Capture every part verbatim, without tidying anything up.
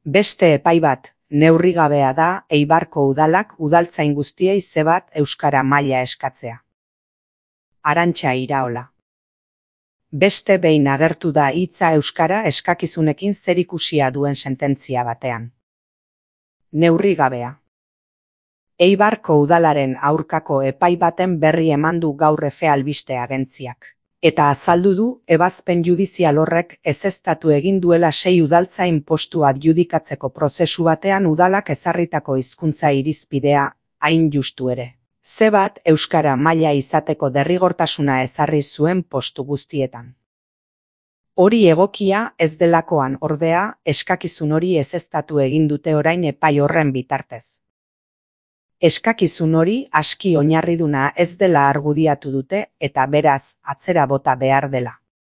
Beste epai bat, neurrigabea da Eibarko udalak udaltzain guztiei ze bat euskara maila eskatzea. Arantxa Iraola. Beste behin agertu da hitza euskara eskakizunekin zerikusia duen sententzia batean. Neurrigabea. Eibarko udalaren aurkako epai baten berri eman du gaur Efe albiste agentziak. Eta azaldu du ebazpen judizial horrek ezeztatu egin duela sei udaltzain postu adjudikatzeko prozesu batean udalak ezarritako hizkuntza irizpidea, hain justu ere. Ze bat euskara maila izateko derrigortasuna ezarri zuen postu guztietan. Hori egokia ez delakoan ordea, eskakizun hori ezeztatu egin dute orain epai horren bitartez. Eskakizun hori aski oinarriduna ez dela argudiatu dute eta beraz atzera bota behar dela.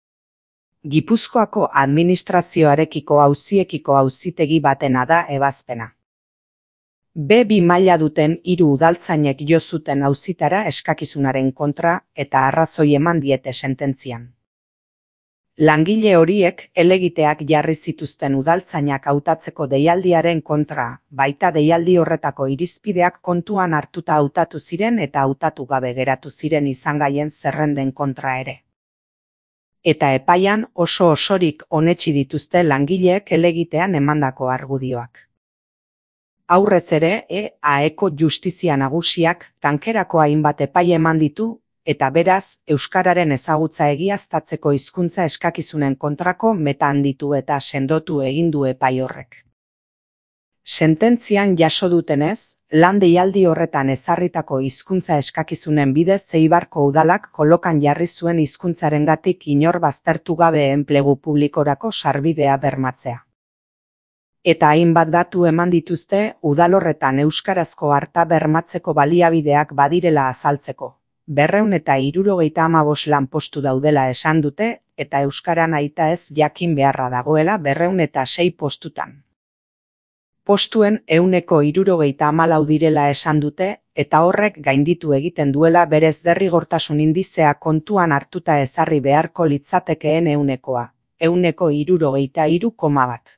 Gipuzkoako administrazioarekiko auziekiko auzitegi batena da ebazpena. B bi maila duten hiru udaltzainek jo zuten auzitara eskakizunaren kontra eta arrazoi eman diete sententzian. Langile horiek helegiteak jarri zituzten udaltzainak hautatzeko deialdiaren kontra, baita deialdi horretako irizpideak kontuan hartuta hautatu ziren eta hautatu gabe geratu ziren izangaien zerrenden kontra ere. Eta epaian oso osorik onetsi dituzte langileek helegitean emandako argudioak. Aurrez ere, E A Eko Justizia Nagusiak tankerako hainbat epai eman ditu, eta beraz, euskararen ezagutza egiaztatzeko hizkuntza eskakizunen kontrako meta handitu eta sendotu egin du epai horrek. Sententzian jaso dutenez, lan deialdi horretan ezarritako hizkuntza eskakizunen bidez Eibarko udalak kolokan jarri zuen hizkuntzarengatik inor baztertu gabe enplegu publikorako sarbidea bermatzea. Eta hainbat datu eman dituzte udal horretan euskarazko harta bermatzeko baliabideak badirela azaltzeko. Berreun eta hirurogeita hamabost lanpostu daudela esan dute, eta euskaran aita ez jakin beharra dagoela berreun eta sei postutan. Postuen ehuneko hirurogeita hamalau direla esan dute, eta horrek gainditu egiten duela berez derrigortasun indizea kontuan hartuta ezarri beharko litzatekeen ehunekoa, ehuneko hirurogeita hiru koma bat.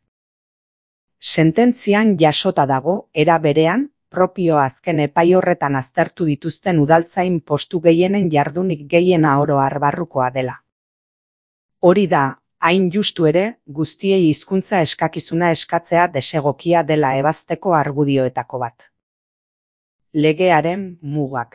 Sententzian jasota dago, era berean, propio azken epai horretan aztertu dituzten udaltzain postu gehienen jardunik gehiena oro har barrukoa dela. Hori da, hain justu ere, guztiei hizkuntza eskakizuna eskatzea desegokia dela ebazteko argudioetako bat. Legearen mugak.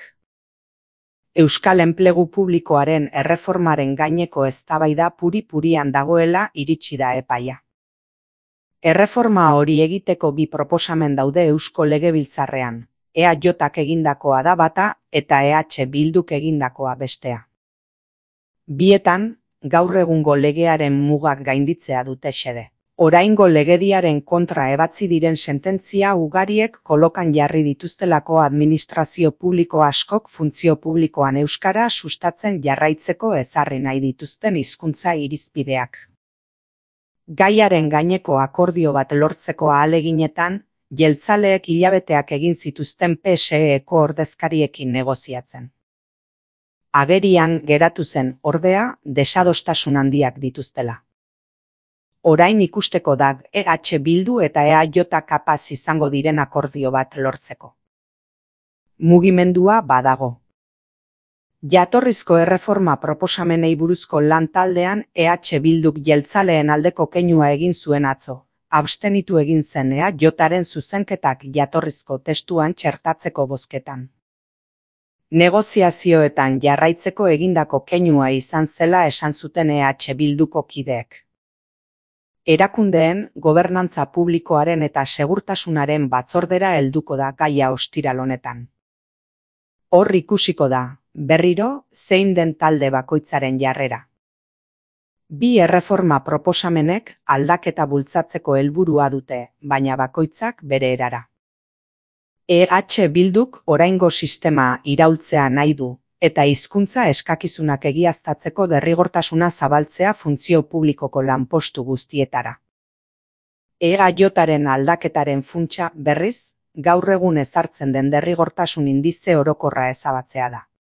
Euskal enplegu publikoaren erreformaren gaineko eztabaida puri-purian dagoela iritsi da epaia. Erreforma hori egiteko bi proposamen daude Eusko Legebiltzarrean, E A Jk egindakoa da bata eta E H Bilduk egindakoa bestea. Bietan, gaur egungo legearen mugak gainditzea dute xede. Oraingo legediaren kontra ebatzi diren sententzia ugariek kolokan jarri dituztelako administrazio publiko askok funtzio publikoan euskara sustatzen jarraitzeko ezarri nahi dituzten hizkuntza irizpideak. Gaiaren gaineko akordio bat lortzeko ahaleginetan, jeltzaleek hilabeteak egin zituzten P S E-eko ordezkariekin negoziatzen. Agerian geratu zen, ordea, desadostasun handiak dituztela. Orain ikusteko da E H Bildu eta E A J kapaz izango diren akordio bat lortzeko. Mugimendua badago. Jatorrizko erreforma proposamenei buruzko lan taldean E H Bilduk jeltzaleen aldeko keinua egin zuen atzo, abstenitu egin zen E A Jaren zuzenketak jatorrizko testuan txertatzeko bozketan. Negoziazioetan jarraitzeko egindako keinua izan zela esan zuten E H Bilduko kideek. Erakundeen, gobernantza publikoaren eta segurtasunaren batzordera helduko da gaia ostiral honetan. Hor ikusiko da, berriro, zein den talde bakoitzaren jarrera. Bi erreforma proposamenek aldaketa bultzatzeko helburua dute, baina bakoitzak bere erara. E H Bilduk oraingo sistema iraultzea nahi du, eta hizkuntza eskakizunak egiaztatzeko derrigortasuna zabaltzea funtzio publikoko lanpostu guztietara. E A Jaren aldaketaren funtsa, berriz, gaur egun ezartzen den derrigortasun indize orokorra ezabatzea da.